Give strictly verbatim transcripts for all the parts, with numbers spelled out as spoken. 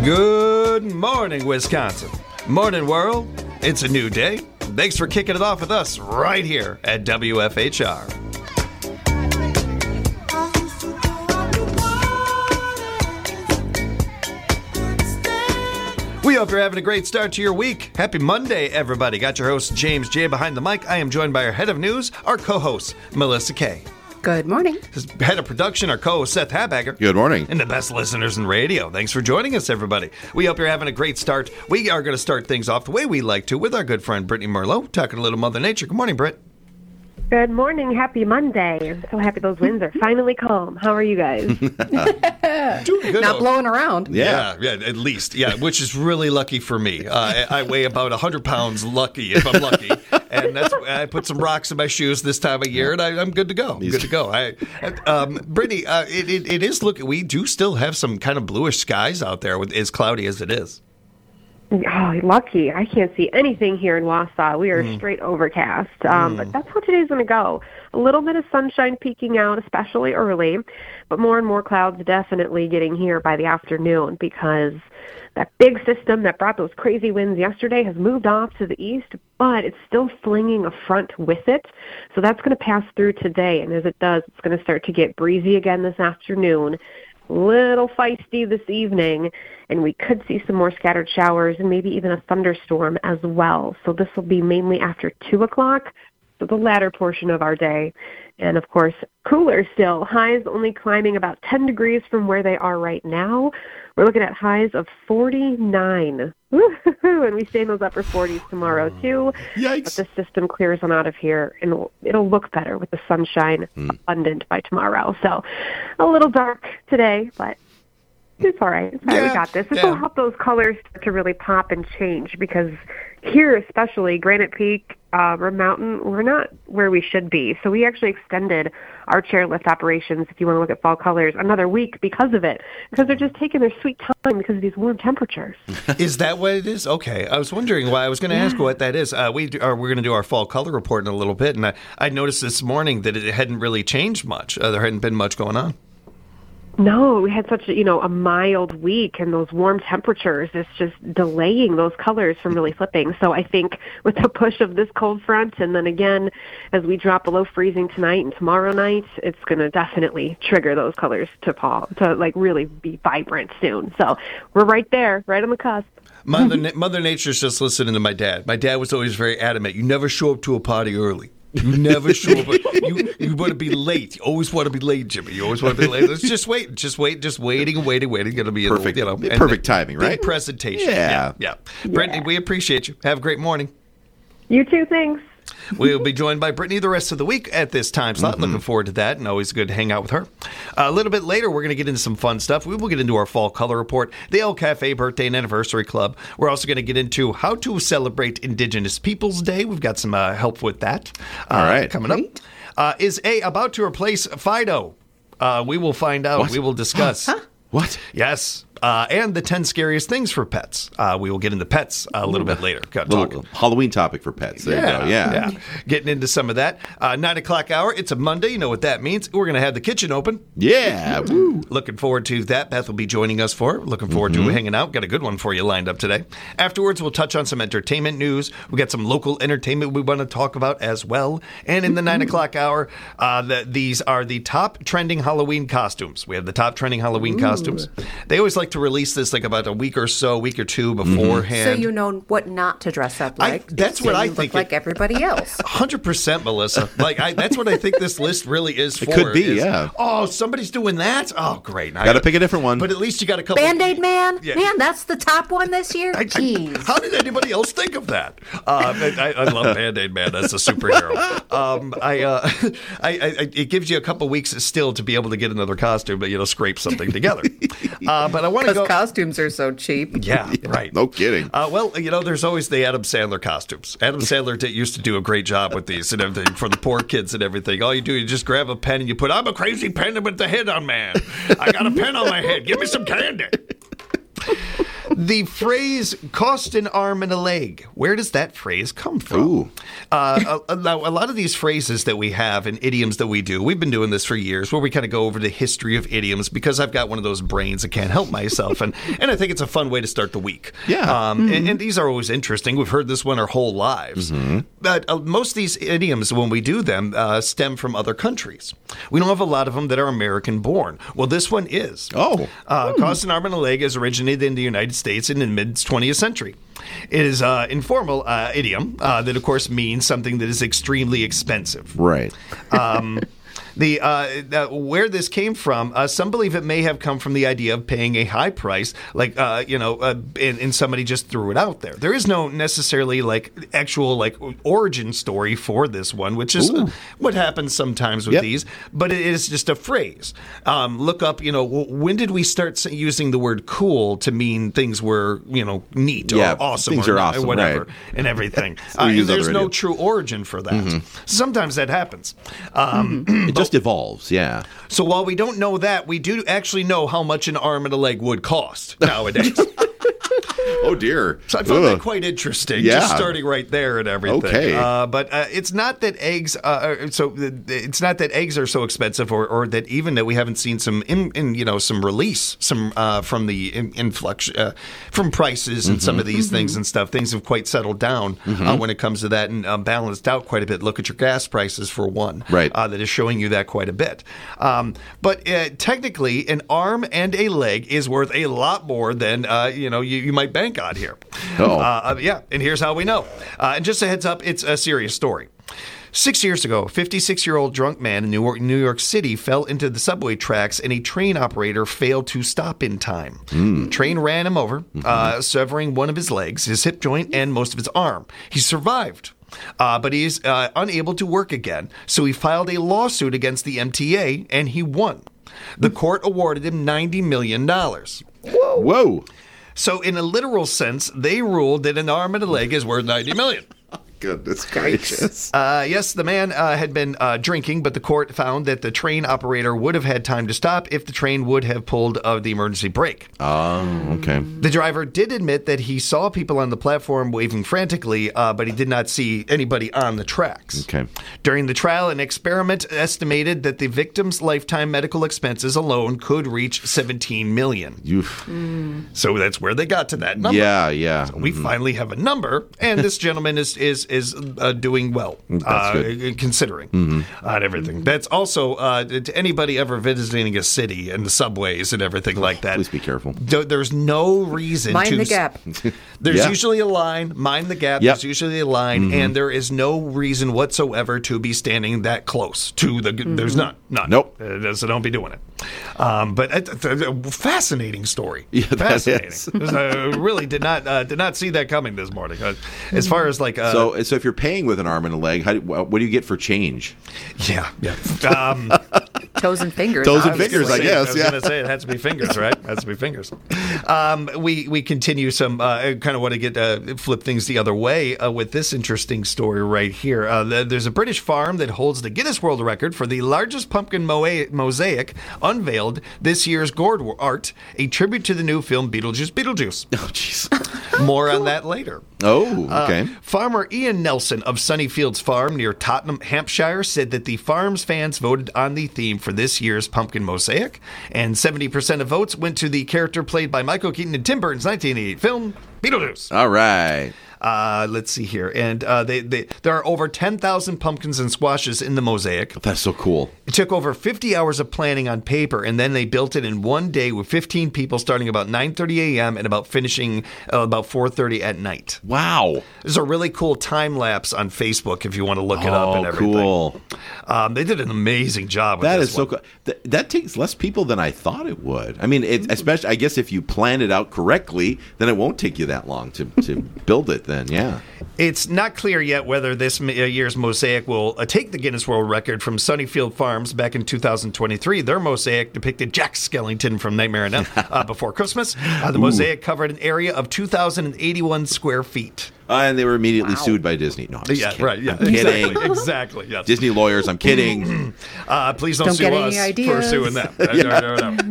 Good morning, Wisconsin. Morning, world. It's a new day. Thanks for kicking it off with us right here at W F H R. We hope you're having a great start to your week. Happy Monday, everybody. Got your host, James J. behind the mic. I am joined by our head of news, our co-host, Melissa K. Good morning. His head of production, our co-host, Seth Habager. Good morning. And the best listeners in radio. Thanks for joining us, everybody. We hope you're having a great start. We are going to start things off the way we like to with our good friend, Brittany Merlot, talking a little Mother Nature. Good morning, Britt. Good morning. Happy Monday. I'm so happy those winds are finally calm. How are you guys? Doing good. Not blowing around. Yeah. yeah, yeah, at least. Yeah, which is really lucky for me. Uh, I, I weigh about one hundred pounds lucky, if I'm lucky. And that's I put some rocks in my shoes this time of year, and I, I'm good to go. I'm good to go. I, um, Brittany, uh, it, it, it is, look, we do still have some kind of bluish skies out there, with as cloudy as it is. Oh, lucky. I can't see anything here in Wausau. We are mm. straight overcast. Um, mm. But that's how today's going to go. A little bit of sunshine peeking out, especially early, but more and more clouds definitely getting here by the afternoon because that big system that brought those crazy winds yesterday has moved off to the east, but it's still flinging a front with it. So that's going to pass through today, and as it does, it's going to start to get breezy again this afternoon. Little feisty this evening, and we could see some more scattered showers and maybe even a thunderstorm as well. So this will be mainly after two o'clock, so the latter portion of our day. And, of course, cooler still. Highs only climbing about ten degrees from where they are right now. We're looking at highs of forty-nine. Woo-hoo-hoo. And we stay in those upper forties tomorrow, too. Yikes. But the system clears on out of here, and it'll, it'll look better with the sunshine mm. abundant by tomorrow. So a little dark today, but it's all right. It's all right. Yeah, we got this. This yeah. will help those colors to really pop and change because here especially, Granite Peak, uh, Rim Mountain, we're not where we should be. So we actually extended our chairlift operations, if you want to look at fall colors, another week because of it, because they're just taking their sweet time because of these warm temperatures. Is that what it is? Okay. I was wondering why. I was going to yeah. ask what that is. Uh, we do, are, we're going to do our fall color report in a little bit, and I, I noticed this morning that it hadn't really changed much. Uh, there hadn't been much going on. No, we had such a, you know, a mild week, and those warm temperatures, it's just delaying those colors from really flipping. So I think with the push of this cold front, and then again, as we drop below freezing tonight and tomorrow night, it's going to definitely trigger those colors to fall, to like really be vibrant soon. So we're right there, right on the cusp. Mother, Mother Nature's just listening to my dad. My dad was always very adamant. You never show up to a party early. You never show up. You you want to be late. You always want to be late, Jimmy. You always want to be late. Let's just wait. Just wait. Just waiting and waiting, waiting. Going to be perfect. A, you know, perfect timing, right? Big presentation. Yeah, yeah. yeah. Brittany, yeah. we appreciate you. Have a great morning. You too. Thanks. We'll be joined by Brittany the rest of the week at this time slot. Mm-hmm. Looking forward to that, and always good to hang out with her. Uh, a little bit later, we're going to get into some fun stuff. We will get into our fall color report, the El Cafe Birthday and Anniversary Club. We're also going to get into how to celebrate Indigenous Peoples Day. We've got some uh, help with that. Uh, All right. Coming up. Uh, is A about to replace Fido? Uh, we will find out. What? We will discuss. Huh? What? Yes. Uh, and the ten scariest things for pets. Uh, we will get into pets a little bit later. Got little talk. Halloween topic for pets. There yeah, you go. Yeah. yeah. Getting into some of that. Uh, nine o'clock hour. It's a Monday. You know what that means. We're going to have the kitchen open. Yeah. Woo. Looking forward to that. Beth will be joining us for it. Looking forward mm-hmm. to hanging out. Got a good one for you lined up today. Afterwards, we'll touch on some entertainment news. We got some local entertainment we want to talk about as well. And in the nine o'clock hour, uh, the, these are the top trending Halloween costumes. We have the top trending Halloween Ooh. costumes. They always like to release this like about a week or so, week or two beforehand. So you know what not to dress up like. I, that's so what I you think. Look like everybody else. one hundred percent, Melissa. Like I, that's what I think this list really is for. It could be, is, yeah. Oh, somebody's doing that? Oh, great. Got to pick a different one. But at least you got a couple. Band-Aid Man? Yeah. Man, that's the top one this year? I, Jeez. I, how did anybody else think of that? Uh, I, I love Band-Aid Man. That's a superhero. Um, I, uh, I, I, it gives you a couple weeks still to be able to get another costume, but, you know, scrape something together. Uh, but I want to go. Because costumes are so cheap. Yeah, yeah, right. No kidding. Uh, well, you know, there's always the Adam Sandler costumes. Adam Sandler did, used to do a great job with these and everything for the poor kids and everything. All you do, you just grab a pen and you put, I'm a crazy pen with the head on man. I got a pen on my head. Give me some candy. The phrase "cost an arm and a leg," where does that phrase come from? Ooh. Uh, a, a, a lot of these phrases that we have and idioms that we do, we've been doing this for years, where we kind of go over the history of idioms, because I've got one of those brains that can't help myself, and, and I think it's a fun way to start the week. Yeah. Um, and, and these are always interesting. We've heard this one our whole lives. Mm-hmm. But uh, most of these idioms, when we do them, uh, stem from other countries. We don't have a lot of them that are American-born. Well, this one is. Oh. Uh, cost an arm and a leg is originated in the United States in the mid-twentieth century. It is an uh, informal uh, idiom uh, that, of course, means something that is extremely expensive. Right. Um, the uh, uh, where this came from, uh, some believe it may have come from the idea of paying a high price, like uh, you know, uh, and, and somebody just threw it out there. There is no necessarily like actual like origin story for this one, which is uh, what happens sometimes with Yep. these. But it is just a phrase. Um, look up, you know, when did we start using the word "cool" to mean things were, you know, neat Yeah, or awesome things or are not, awesome, whatever, right. and everything. we Uh, use there's other no idioms. true origin for that. Sometimes that happens. Um, It just evolves, yeah. So while we don't know that, we do actually know how much an arm and a leg would cost nowadays. Oh, dear. So I found Ugh. that quite interesting, Yeah. just starting right there and everything. Okay. Uh, but uh, it's not that eggs, uh, are, so it's not that eggs are so expensive, or, or that even that we haven't seen some, in, in you know, some release, some uh, from the in, influx, uh, from prices and some of these things and stuff. Things have quite settled down uh, when it comes to that, and um, balanced out quite a bit. Look at your gas prices for one, Right. Uh, that is showing you that quite a bit. Um, but uh, technically, an arm and a leg is worth a lot more than uh, you know you, you might bank on here. Oh. Uh, yeah, and here's how we know. Uh, and just a heads up, it's a serious story. Six years ago, a fifty-six-year-old drunk man in New York, New York City fell into the subway tracks, and a train operator failed to stop in time. The train ran him over, uh, severing one of his legs, his hip joint, and most of his arm. He survived. Uh, but he's uh, unable to work again, so he filed a lawsuit against the M T A, and he won. The court awarded him ninety million dollars. Whoa. So in a literal sense, they ruled that an arm and a leg is worth ninety million dollars. Goodness gracious. Uh, yes, the man uh, had been uh, drinking, but the court found that the train operator would have had time to stop if the train would have pulled uh, the emergency brake. Oh, okay. The driver did admit that he saw people on the platform waving frantically, uh, but he did not see anybody on the tracks. Okay. During the trial, an experiment estimated that the victim's lifetime medical expenses alone could reach seventeen million dollars. You. So that's where they got to that number. Yeah, yeah. We finally have a number, and this gentleman is is is uh, doing well, That's uh, good. considering uh, and everything. That's also uh, to anybody ever visiting a city and the subways and everything like that. Please be careful. th- There's no reason Mind to the gap. There's Yeah. usually a line. Mind the gap. Yep. There's usually a line, and there is no reason whatsoever to be standing that close to the. There's none. None. Nope. Uh, so don't be doing it. Um, but a, a, a fascinating story. Yeah, that fascinating. is. I really did not uh, did not see that coming this morning. Uh, as far as like, uh, So, so if you're paying with an arm and a leg, how do, what do you get for change? yeah, yeah. Um, Toes and fingers. Toes and obviously. fingers, I guess. I was yeah. going to say it has to be fingers, right? It has to be fingers. Um, we we continue some. Uh, I kind of want to get uh, flip things the other way uh, with this interesting story right here. Uh, th- there's a British farm that holds the Guinness World Record for the largest pumpkin moa- mosaic unveiled this year's gourd art, a tribute to the new film Beetlejuice. Beetlejuice. Oh, jeez. More on that later. Oh, okay. Uh, farmer Ian Nelson of Sunnyfields Farm near Tottenham, Hampshire, said that the farm's fans voted on the theme for this year's pumpkin mosaic, and seventy percent of votes went to the character played by Michael Keaton in Tim Burton's nineteen eighty-eight film, Beetlejuice. All right. Uh, let's see here. And uh, they, they there are over ten thousand pumpkins and squashes in the mosaic. That's so cool. It took over fifty hours of planning on paper, and then they built it in one day with fifteen people starting about nine thirty a.m. and about finishing uh, about four thirty at night. Wow. There's a really cool time lapse on Facebook if you want to look it up and Oh, everything. cool. Um, they did an amazing job with That this is so one. cool. Th- that takes less people than I thought it would. I mean, it, especially, I guess if you plan it out correctly, then it won't take you that long to, to build it then, yeah. It's not clear yet whether this m- uh, year's mosaic will uh, take the Guinness World Record from Sunnyfield Farms back in two thousand twenty-three. Their mosaic depicted Jack Skellington from Nightmare on Elm uh, Before Christmas. Uh, the mosaic covered an area of two thousand eighty-one square feet. Uh, and they were immediately sued by Disney. No, I'm just Yeah, kidding. right. Yeah, I'm kidding. exactly. Exactly. Yes. Disney lawyers, I'm kidding. Uh, please don't, Don't sue get us any for ideas. suing them. Uh, no, no, no.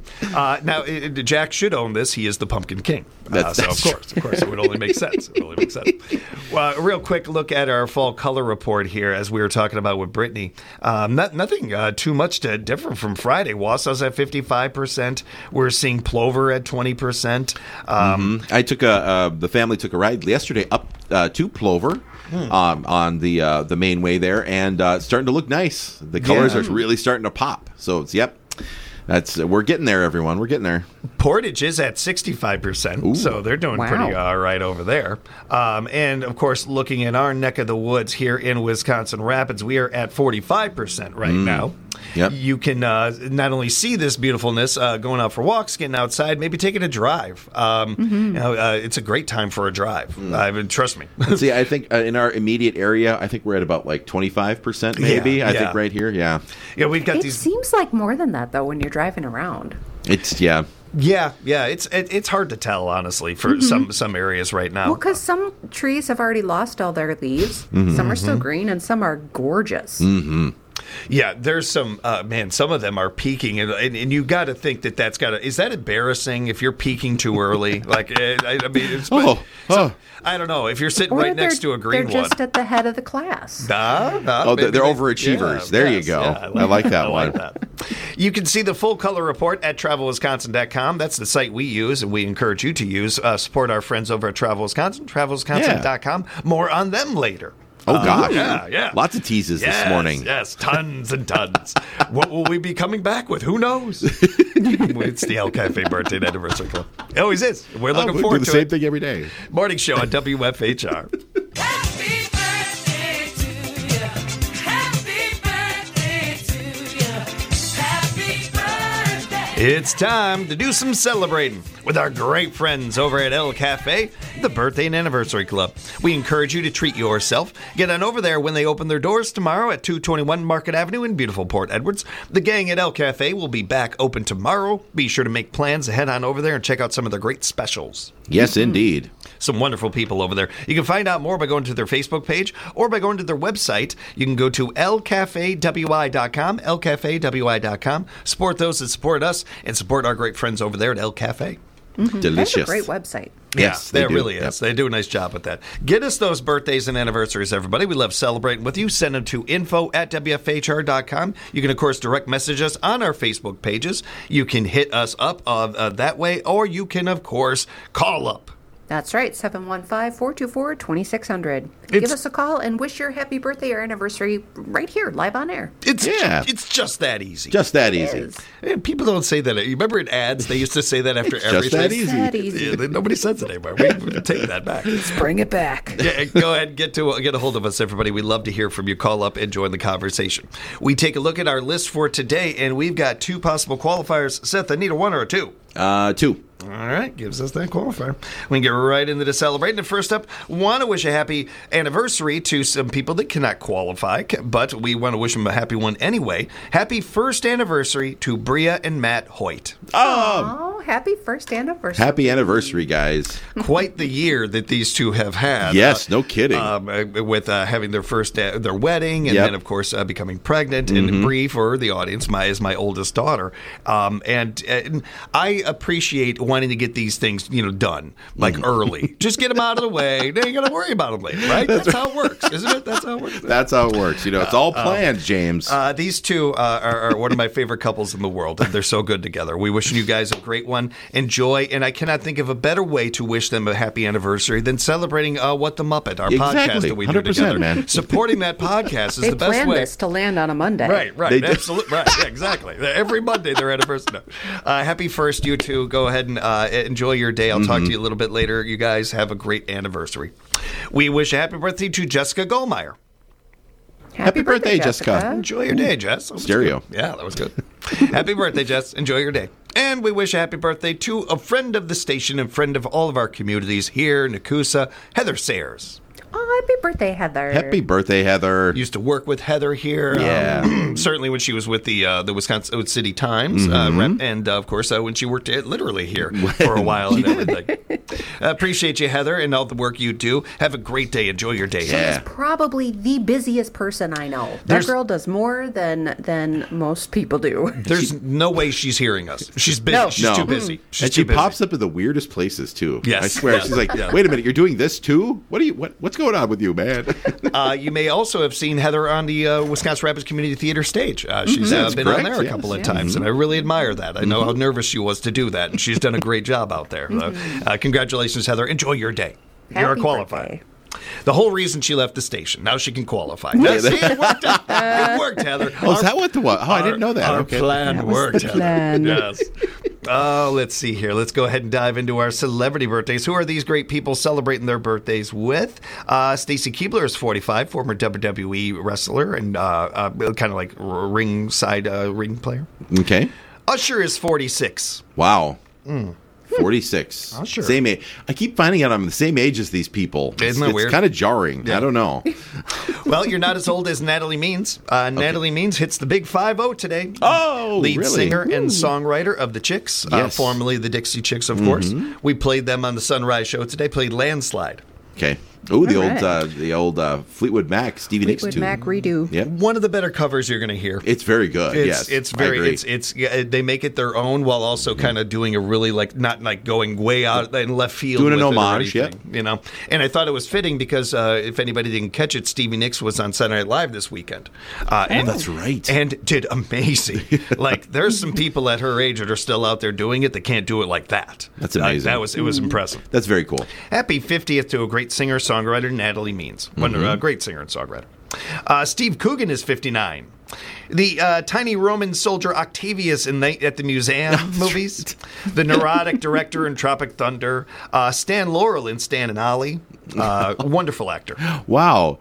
Uh, now, it, it- Jack should own this. He is the Pumpkin King. Uh, That's- so, that's of course, of course, it would only make sense. It would only make sense. Well, a real quick look at our fall color report here, as we were talking about with Brittany. Um, not, nothing uh, too much to different from Friday. Wausau's at fifty-five percent. We're seeing Plover at twenty percent. Um, I took a uh, the family took a ride yesterday up uh, to Plover. Um, on the uh, the main way there, and uh, it's starting to look nice. The colors Yeah. are really starting to pop. So it's yep, that's we're getting there, everyone. We're getting there. Portage is at sixty-five percent, so they're doing Wow. pretty all right over there. Um, and, of course, looking at our neck of the woods here in Wisconsin Rapids, we are at forty-five percent right now. Yep. You can uh, not only see this beautifulness uh, going out for walks, getting outside, maybe taking a drive. Um, you know, uh, it's a great time for a drive. I mean, trust me. See, I think uh, in our immediate area, I think we're at about like twenty-five percent, maybe. Yeah, I yeah. think right here, yeah. yeah, we've got It these. seems like more than that, though, when you're driving around. It's yeah. Yeah, yeah. It's it, it's hard to tell, honestly, for some some areas right now. Well, because some trees have already lost all their leaves. Some are still green, and some are gorgeous. Yeah, there's some uh, man. Some of them are peaking, and, and, and you got to think that that's got to. Is that embarrassing if you're peaking too early? Like, eh, I, I mean, it's, Oh, so- oh. I don't know if you're sitting Or right they're- next to a green They're one. just at the head of the class. Nah, nah, Oh, they're- maybe they're they- overachievers. There you yes, go. yeah, I like that I like one. that. You can see the full color report at travel wisconsin dot com. That's the site we use, and we encourage you to use. Uh, support our friends over at Travel Wisconsin, travel wisconsin dot com. More on them later. Oh Uh, gosh, yeah, yeah. Lots of teases Yes, this morning. Yes, tons and tons. What will we be coming back with? Who knows? It's the El Cafe Birthday and Anniversary Club. It always is. We're Oh, looking we forward do the to same it. thing every day. Morning show on W F H R. Happy birthday to you. Happy birthday to you. Happy birthday. It's time to do some celebrating with our great friends over at El Cafe, the Birthday and Anniversary Club. We encourage you to treat yourself. Get on over there when they open their doors tomorrow at two twenty-one Market Avenue in beautiful Port Edwards. The gang at El Cafe will be back open tomorrow. Be sure to make plans to head on over there and check out some of their great specials. Yes, indeed. Some wonderful people over there. You can find out more by going to their Facebook page or by going to their website. You can go to el cafe w i dot com, el cafe w i dot com. Support those that support us and support our great friends over there at El Cafe. That's Delicious. a great website. Yes, yeah, they there do. really Yep. is. They do a nice job with that. Get us those birthdays and anniversaries, everybody. We love celebrating with you. Send them to info at w f h r dot com. You can, of course, direct message us on our Facebook pages. You can hit us up uh, uh, that way, or you can, of course, call up. That's right, seven one five, four two four, two six zero zero. It's- Give us a call and wish your happy birthday or anniversary right here, live on air. It's Yeah. it's just that easy. Just that It easy. is. And people don't say that. You remember in ads, they used to say that after Just everything. that easy. That easy. Yeah, then nobody says it anymore. We, we take that back. Bring it back. Yeah, go ahead and get to get a hold of us, everybody. We'd love to hear from you. Call up and join the conversation. We take a look at our list for today, and we've got two possible qualifiers. Seth, I need a one or a two. Uh, two. All right, gives us that qualifier. We can get right into the celebrating. And first up, want to wish a happy anniversary to some people that cannot qualify, but we want to wish them a happy one anyway. Happy first anniversary to Bria and Matt Hoyt. Oh, happy first anniversary. Happy anniversary, guys. Quite the year that these two have had. Yes, no kidding. Um, uh, with uh, having their first uh, their wedding, and Yep. then of course uh, becoming pregnant. And Bree, for the audience, my is my oldest daughter. Um, and, and I appreciate wanting to get these things, you know, done like early. Just get them out of the way. Then you got to worry about them later, right? That's how it works, isn't it? That's how it works. That's how it works. You know, it's all planned, James. Uh, these two uh, are, are one of my favorite couples in the world, and they're so good together. We wishing you guys a great one. Enjoy, and I cannot think of a better way to wish them a happy anniversary than celebrating uh, What the Muppet, our podcast Exactly. that we one do hundred percent, together. man. Supporting that podcast is They the best planned way. this to land on a Monday. Right, right, They did. absolutely, right, yeah, exactly. Every Monday they're anniversary. Uh, happy first, you two. Go ahead and uh, enjoy your day. I'll talk to you a little bit later. You guys have a great anniversary. We wish a happy birthday to Jessica Goldmeyer. Happy, birthday, Jessica. Enjoy your day, Jess. That was Stereo. good. Yeah, that was good. Happy birthday, Jess. Enjoy your day. And we wish a happy birthday to a friend of the station and friend of all of our communities here in Nakusa, Heather Sayers. Oh, Happy birthday, Heather. Happy birthday, Heather. Used to work with Heather here. Yeah. Um, certainly when she was with the uh, the Wisconsin City Times, uh, rep, and uh, of course uh, when she worked at literally here for a while and everything. uh, appreciate you, Heather, and all the work you do. Have a great day. Enjoy your day. Yeah. Probably the busiest person I know. That There's- girl does more than than most people do. There's no way she's hearing us. She's busy. No. She's No. too busy. She's and too she busy. pops up in the weirdest places too. Yes. I swear. Yes. She's like, Yeah. "Wait a minute, you're doing this too? What are you? What, what's going on with you, man?" Uh, you may also have seen Heather on the uh, Wisconsin Rapids Community Theater stage. Uh, she's uh, That's been on correct, there a yes. couple of Yes. times, and I really admire that. I know how nervous she was to do that, and she's done a great job out there. Uh, uh, congratulations, Heather. Enjoy your day. you are Happy qualified. birthday. The whole reason she left the station. Now she can qualify. Now, see, it worked. out. It worked, Heather. oh, is Our- that what the what? Oh, I didn't know that. Our Okay. plan That was worked. the Heather. plan. Yes. Oh, let's see here. Let's go ahead and dive into our celebrity birthdays. Who are these great people celebrating their birthdays with? Uh, Stacy Keibler is forty-five, former W W E wrestler and uh, uh, kind of like r- ringside uh, ring player. Okay. Usher is forty-six. Wow. forty-six. Oh, sure. Same age. I keep finding out I'm the same age as these people. Isn't it's that it's weird? kind of jarring. Yeah. I don't know. Well, you're not as old as Natalie Means. Uh, Natalie Means hits the big five oh today. Oh, Lead really? singer and songwriter of the Chicks, uh, Yes. formerly the Dixie Chicks, of course. We played them on the Sunrise Show today. Played Landslide. Okay. Oh, the All old right. uh, the old uh, Fleetwood Mac, Stevie Nicks Fleetwood tune. Mac redo. Yep. One of the better covers you're going to hear. It's very good. It's yes. it's I very agree. it's it's yeah, they make it their own while also kind of doing a really like not like going way out in left field, Doing an with it or homage, anything, you know. And I thought it was fitting because uh, if anybody didn't catch it, Stevie Nicks was on Saturday Night Live this weekend, uh, and That's right. and did amazing. Like there's some people at her age that are still out there doing it that can't do it like that. That's Uh, amazing. that was it was impressive. That's very cool. Happy fiftieth to a great singer songwriter, Natalie Means. One Mm-hmm. a great singer and songwriter. Uh, Steve Coogan is fifty-nine. The uh, tiny Roman soldier Octavius in Night at the Museum movies. The neurotic director in Tropic Thunder. Uh, Stan Laurel in Stan and Ollie. Uh, wonderful actor. Wow.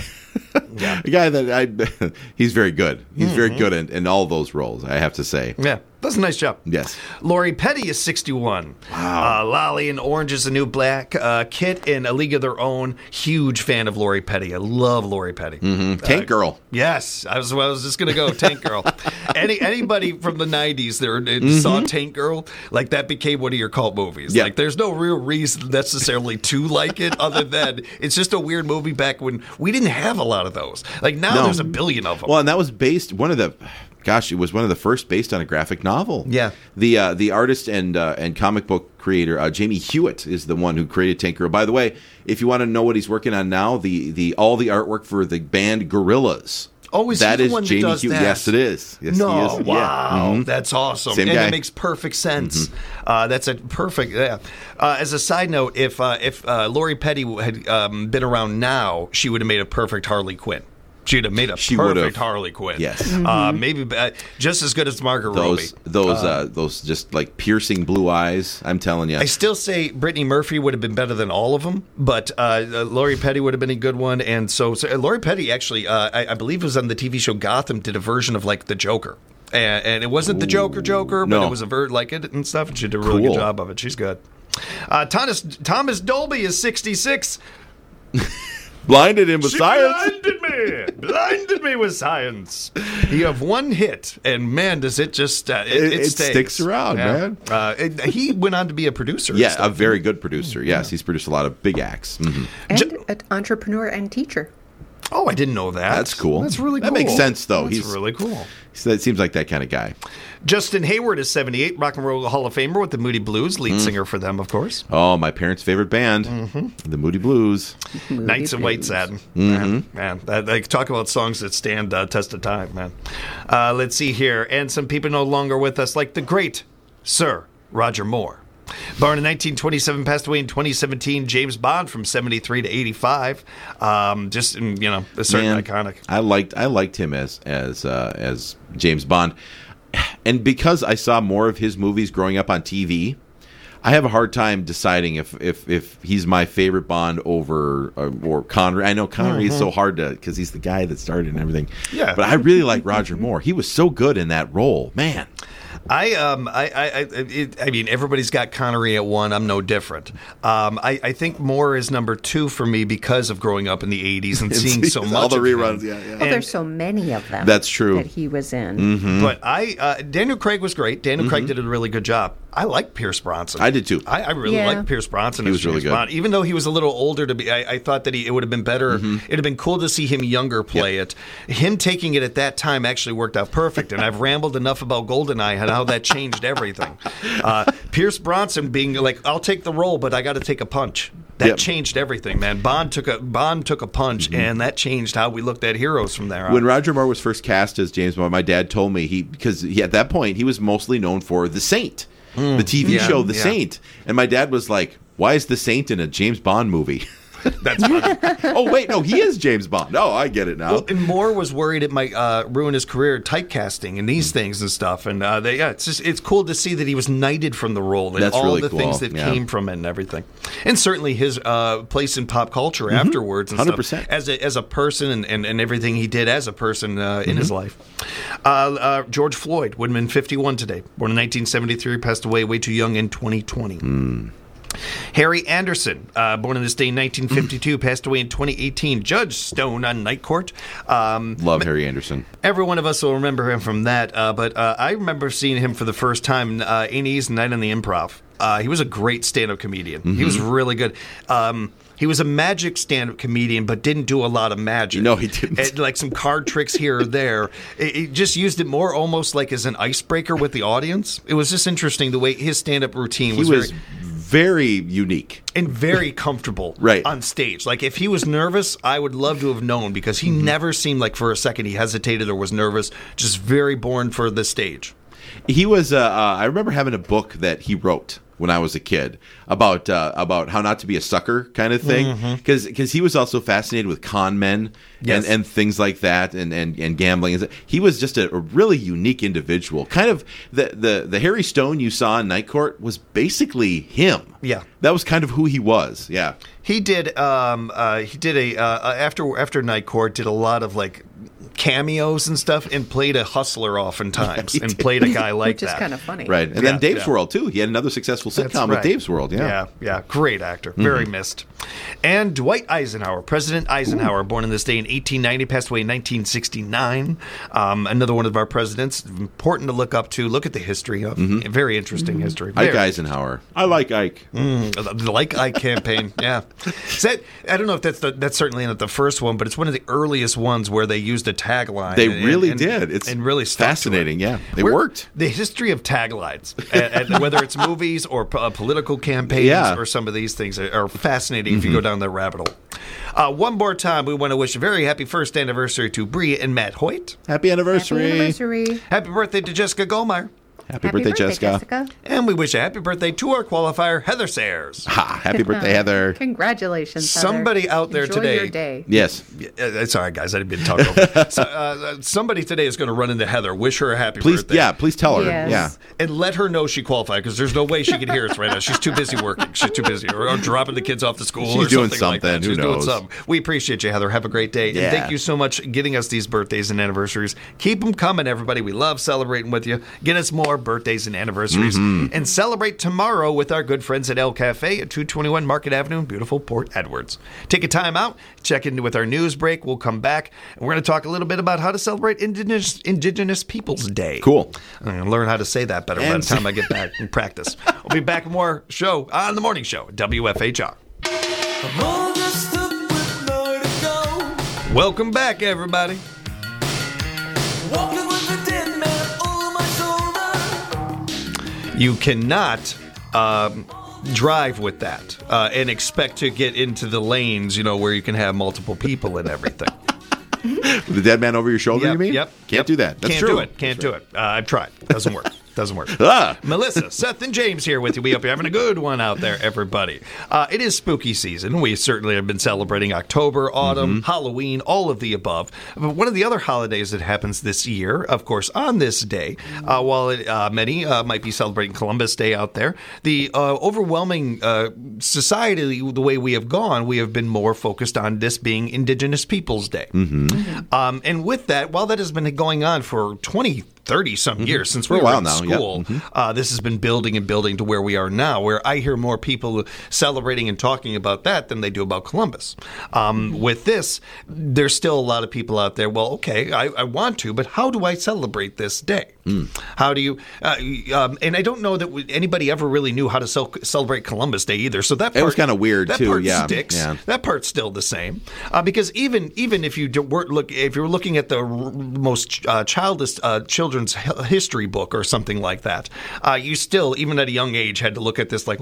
A guy that I he's very good. He's very good in, in all those roles, I have to say. Yeah, does a nice job. Yes. Lori Petty is sixty-one. Wow. Uh, Lolly in Orange is the New Black. Uh, Kit in A League of Their Own. Huge fan of Lori Petty. I love Lori Petty. Mm-hmm. Tank Girl. Yes, I was. I was just gonna go Tank Girl. Any anybody from the nineties there Mm-hmm. saw Tank Girl, like that became one of your cult movies. Yeah. Like there's no real reason necessarily to like it, other than it's just a weird movie back when we didn't have a lot of those. Like now, No. there's a billion of them. Well, and that was based one of the gosh, it was one of the first based on a graphic novel. Yeah. The uh, the artist and uh, and comic book creator uh, Jamie Hewitt is the one who created Tank Girl. By the way, if you want to know what he's working on now, the the all the artwork for the band Gorillaz. Oh, is he that the is one that Jamie does Hewitt. that? Yes, it is. Yes, no, he is. wow, Yeah. Mhm. that's awesome, Same and guy. it makes perfect sense. Uh, that's a perfect. Yeah. Uh, as a side note, if uh, if uh, Lori Petty had um, been around now, she would have made a perfect Harley Quinn. She'd have made a She would've. perfect Harley Quinn. Yes. uh, maybe uh, just as good as Margot Those Robbie. those uh, those just like piercing blue eyes. I'm telling you. I still say Brittany Murphy would have been better than all of them, but uh, uh, Lori Petty would have been a good one. And so, so uh, Lori Petty actually, uh, I, I believe, was on the T V show Gotham. Did a version of like the Joker, and, and it wasn't the Joker Joker, but No. it was a ver- like it and stuff. And she did a really Cool. good job of it. She's good. Uh, Thomas Thomas Dolby is sixty-six. Blinded him with She science. blinded me, blinded me with science. You have one hit, and man, does it just uh, it, It- it, it stays. sticks around, man. Uh, it- he went on to be a producer. and Yeah, stuff. a very good producer. Yes, he's produced a lot of big acts. Mhm. And an entrepreneur and teacher. Oh, I didn't know that. That's cool. That's really cool. That makes sense, though. That's He's- really cool. So that seems like that kind of guy. Justin Hayward is seventy-eight, Rock and Roll Hall of Famer with the Moody Blues, Mm. lead singer for them, of course. Oh, my parents' favorite band, Mm-hmm. the Moody Blues. Moody Nights of White Blues. Satin. Man, man that, they talk about songs that stand uh, test of time, man. Uh, let's see here. And some people no longer with us, like the great Sir Roger Moore. Born in nineteen twenty-seven, passed away in twenty seventeen. James Bond from seventy-three to eighty-five. Um, just, you know, a certain Man, iconic. I liked I liked him as as uh, as James Bond, and because I saw more of his movies growing up on T V, I have a hard time deciding if if, if he's my favorite Bond over uh, or Connery. I know Connery is so hard to because he's the guy that started and everything. Yeah. but I really like Roger Moore. He was so good in that role, man. I um I I I, it, I mean everybody's got Connery at one. I'm no different. Um, I, I think Moore is number two for me because of growing up in the eighties and seeing so much all the of him. reruns. Yeah, yeah. Well, there's so many of them. That's true. That he was in. Mm-hmm. But I uh, Daniel Craig was great. Daniel Craig did a really good job. I like Pierce Bronson. I did too. I, I really Yeah. like Pierce Bronson. He as was really James good. Bond. Even though he was a little older to be, I, I thought that he, it would have been better. It'd have been cool to see him younger play it. Him taking it at that time actually worked out perfect. And I've rambled enough about GoldenEye and how that changed everything. Uh, Pierce Bronson being like, "I'll take the role, but I got to take a punch." That Yep. changed everything, man. Bond took a Bond took a punch, and that changed how we looked at heroes from there on. When Roger Moore was first cast as James Bond, my dad told me he because he, at that point he was mostly known for The Saint, the T V Yeah, show The yeah. Saint, and my dad was like, "Why is The Saint in a James Bond movie?" That's funny. Oh wait, no, he is James Bond. Oh, I get it now. Well, and Moore was worried it might uh, ruin his career, typecasting and these things and stuff. And uh, they, yeah, it's just it's cool to see that he was knighted from the role and That's all really the cool. things that Yeah. came from it and everything. And certainly his uh, place in pop culture afterwards and one hundred percent. stuff as a, as a person and, and, and everything he did as a person uh, in his Mm-hmm. life. Uh, uh, George Floyd would have been fifty-one today, born in nineteen seventy-three, passed away way too young in twenty twenty. Mm. Harry Anderson, uh, born in this day in nineteen fifty-two, passed away in twenty eighteen. Judge Stone on Night Court. Um, Love Harry Anderson. Every one of us will remember him from that, uh, but uh, I remember seeing him for the first time uh, in E's Night on the Improv. Uh, he was a great stand-up comedian. He was really good. Um, he was a magic stand-up comedian, but didn't do a lot of magic. No, he didn't. And, like some card tricks here or there. It, it just used it more almost like as an icebreaker with the audience. It was just interesting the way his stand-up routine He was, was very very unique. and very comfortable Right. on stage. Like if he was nervous, I would love to have known because he Mm-hmm. never seemed like for a second he hesitated or was nervous. Just very born for the stage. He was. Uh, uh, I remember having a book that he wrote when I was a kid about uh, about how not to be a sucker kind of thing. Because he was also fascinated with con men Yes. and, and things like that and, and, and gambling. He was just a, a really unique individual. Kind of the, the, the Harry Stone you saw in Night Court was basically him. Yeah. That was kind of who he was. Yeah. He did. Um, uh, he did a uh, after after Night Court. Did a lot of like cameos and stuff, and played a hustler oftentimes, and played a guy like Which is that. kind of funny. Right. And Yeah, then Dave's yeah. World, too. He had another successful sitcom That's with right. Dave's World. Yeah. yeah, yeah. Great actor. Very missed. And Dwight Eisenhower, President Eisenhower, born in this day in eighteen ninety, passed away in nineteen sixty-nine. Um, another one of our presidents. Important to look up to. Look at the history of. Very interesting history. Ike Very- Eisenhower. I like Ike. Mm, the Like Ike campaign, yeah. Is that, I don't know if that's the, that's certainly not the first one, but it's one of the earliest ones where they used a tagline. They and- really and- did. It's and really stuck to it. fascinating. Yeah. They We're- worked. The history of taglines, and, and whether it's movies or uh, political campaigns Yeah. or some of these things, are, are fascinating if you go down that rabbit hole. Uh, one more time, we want to wish a very happy first anniversary to Bree and Matt Hoyt. Happy anniversary. Happy anniversary. Happy birthday to Jessica Gomar. Happy, birthday, Jessica. And we wish a happy birthday to our qualifier, Heather Sayers. Ha, happy birthday, Heather. Congratulations, Heather. Somebody out there Enjoy today- Your day. Yes. Yeah, uh, sorry, guys, I didn't mean to talk over. so, uh, somebody today is going to run into Heather, wish her a happy Please, birthday. yeah, please tell her. Yes. Yeah. And let her know she qualified because there's no way she can hear us right now. She's too busy working. She's too busy. Or, or dropping the kids off to school She's or doing something like that. something. Who She's doing knows? something. We appreciate you, Heather. Have a great day. Yeah. And thank you so much for getting us these birthdays and anniversaries. Keep them coming, everybody. We love celebrating with you. Get us more birthdays and anniversaries. Mm-hmm. And celebrate tomorrow with our good friends at El Cafe at two twenty-one Market Avenue in beautiful Port Edwards. Take a time out. Check in with our news break. We'll come back. And we're going to talk a little bit about how to celebrate Indigenous, Indigenous Peoples Day. Cool. I'm going to learn how to say that better by And- the time I get back and practice. We'll be back with more show on the morning show at W F H R. Welcome back, everybody. You cannot um, drive with that uh, and expect to get into the lanes, you know, where you can have multiple people and everything. The dead man over your shoulder, Yep, you mean? Yep. Can't yep. do that. That's Can't true. do it. Can't do it. Uh, I've tried. Doesn't work. Doesn't work. Ah. Melissa, Seth, and James here with you. We hope you're having a good one out there, everybody. Uh, it is spooky season. We certainly have been celebrating October, autumn, Mm-hmm. Halloween, all of the above. But one of the other holidays that happens this year, of course, on this day, uh, while it, uh, many uh, might be celebrating Columbus Day out there, the uh, overwhelming uh, society, the way we have gone, we have been more focused on this being Indigenous Peoples Day. Mm-hmm. Um, and with that, while that has been going on for twenty thirty some years since For we a were while in now, yeah. school. Uh, this has been building and building to where we are now, where I hear more people celebrating and talking about that than they do about Columbus. Um, with this, there's still a lot of people out there. Well, okay, I, I want to, but how do I celebrate this day? Mm. How do you? Uh, um, and I don't know that we, anybody ever really knew how to cel- celebrate Columbus Day either. So that part, It was kinda weird, that too, part yeah, sticks. yeah. That part's still the same uh, because even even if you do, were look if you're looking at the r- most uh, childish uh, children's h- history book or something like that, uh, you still even at a young age had to look at this like,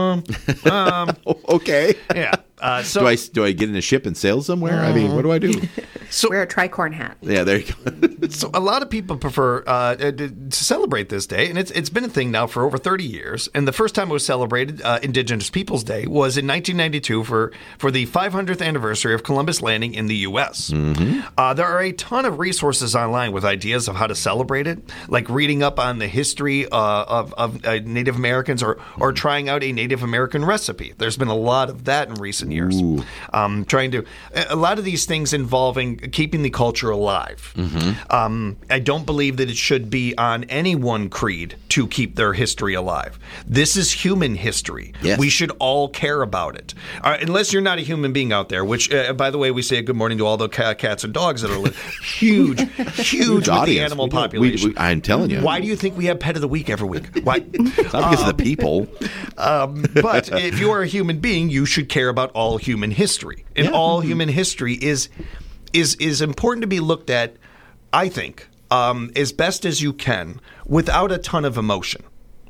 mm, um, Okay. yeah. Uh, so Do I do I get in a ship and sail somewhere? I mean, what do I do? so Wear a tricorn hat. Yeah, there you go. So a lot of people prefer uh, to celebrate this day, and it's it's been a thing now for over thirty years. And the first time it was celebrated, uh, Indigenous Peoples Day, was in nineteen ninety-two for for the five hundredth anniversary of Columbus landing in the U S Mm-hmm. Uh, there are a ton of resources online with ideas of how to celebrate it, like reading up on the history uh, of, of uh, Native Americans or or trying out a Native American recipe. There's been a lot of that in recent years. Ooh. Um, trying to a lot of these things involving keeping the culture alive. Mm-hmm. Um, I don't believe that it should be on any one creed to keep their history alive. This is human history. Yes. We should all care about it, uh, unless you're not a human being out there. Which, uh, by the way, we say good morning to all the ca- cats and dogs that are li- huge, huge, with the audience. animal We do. We- population. we- I'm telling you. Why do you think we have Pet of the Week every week? Why? Not because of the people. Um, but if you are a human being, you should care about all human history, and Yeah. all human history is is is important to be looked at. I think um, as best as you can, without a ton of emotion.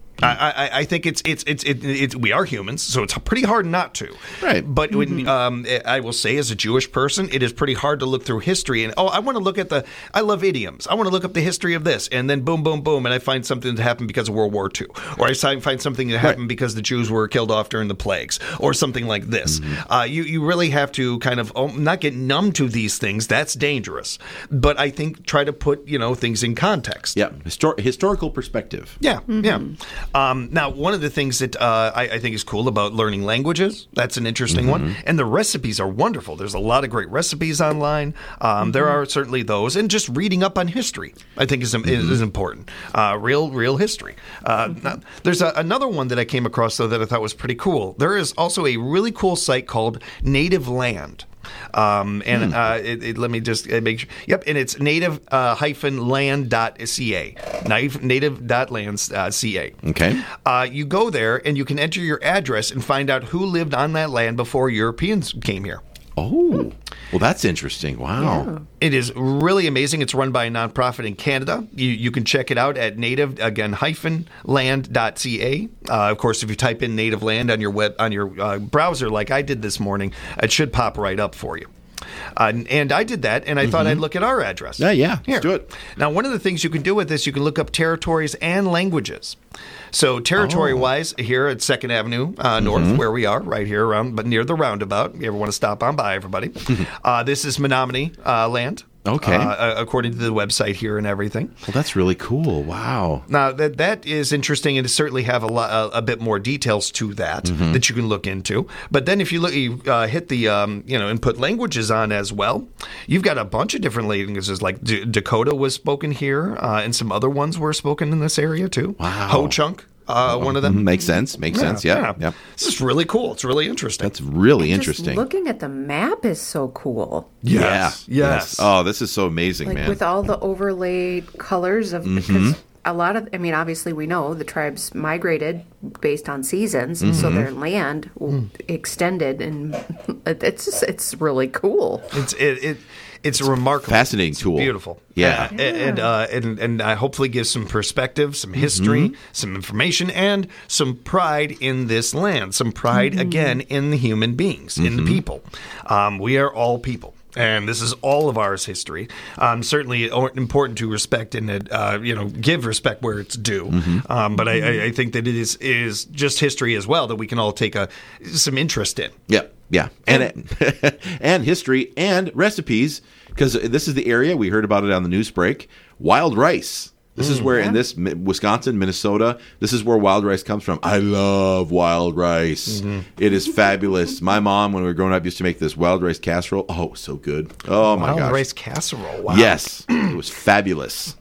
I, I, I think it's it's it's it, it's we are humans, so it's pretty hard not to. Right. But when, um, I will say, as a Jewish person, it is pretty hard to look through history and oh, I want to look at the. I love idioms. I want to look up the history of this, and then boom, boom, boom, and I find something that happened because of World War Two, or I find something that happened Right. because the Jews were killed off during the plagues, or something like this. Mm-hmm. Uh, you you really have to kind of oh, not get numb to these things. That's dangerous. But I think try to put you know things in context. Yeah, Histor- historical perspective. Yeah, yeah. Um, now, one of the things that uh, I, I think is cool about learning languages, that's an interesting one. And the recipes are wonderful. There's a lot of great recipes online. Um, There are certainly those. And just reading up on history, I think, is, is, is important. Uh, real, real history. Uh, now, there's a, another one that I came across, though, that I thought was pretty cool. There is also a really cool site called Native Land. Um, and uh, it, it, let me just uh, make sure. Yep, and it's native uh, hyphen land dot c a. Native, native dot land dot c a. Okay. Uh, you go there and you can enter your address and find out who lived on that land before Europeans came here. Oh, well, that's interesting. Wow. It is really amazing. It's run by a nonprofit in Canada. You, you can check it out at native again hyphen land dot c a. Uh, of course, if you type in native land on your web on your uh, browser, like I did this morning, it should pop right up for you. Uh, and I did that, and I thought I'd look at our address. Yeah, yeah. Here. Let's do it. Now, one of the things you can do with this, you can look up territories and languages. So, territory-wise, here at Second Avenue uh, North, where we are, right here around, but near the roundabout. If you ever want to stop on by, everybody. uh, this is Menominee uh, land. Okay. Uh, according to the website here and everything. Well, that's really cool. Wow. Now that that is interesting, and to certainly have a lot, a, a bit more details to that that you can look into. But then if you look, you uh, hit the um, you know and put languages on as well. You've got a bunch of different languages. Like D- Dakota was spoken here, uh, and some other ones were spoken in this area too. Wow. Ho-Chunk, uh, one of them. Makes sense. Makes sense. Yeah. Yeah. This is really cool. It's really interesting. That's really Just interesting. looking at the map is so cool. yes, Yeah. yes. Oh, this is so amazing, Like man. with all the overlaid colors of because a lot of I mean obviously we know the tribes migrated based on seasons, so their land w extended, and it's just, it's really cool. It's it, it it's a remarkable, Fascinating it's tool. beautiful, Yeah. and and uh, and, and I hopefully gives some perspective, some history, some information, and some pride in this land. Some pride again in the human beings, in the people. Um, we are all people. And this is all of ours history. Um, certainly o- important to respect and uh, you know give respect where it's due. Um, but I, I, I think that it is is just history as well that we can all take a some interest in. Yeah, yeah, and and history and recipes, because this is the area we heard about it on the news break. Wild rice. This is where in this Mi- Wisconsin, Minnesota, this is where wild rice comes from. I love wild rice. It is fabulous. My mom, when we were growing up, used to make this wild rice casserole. Oh, so good. Oh my Wild gosh. rice casserole. Wow. Yes, it was fabulous.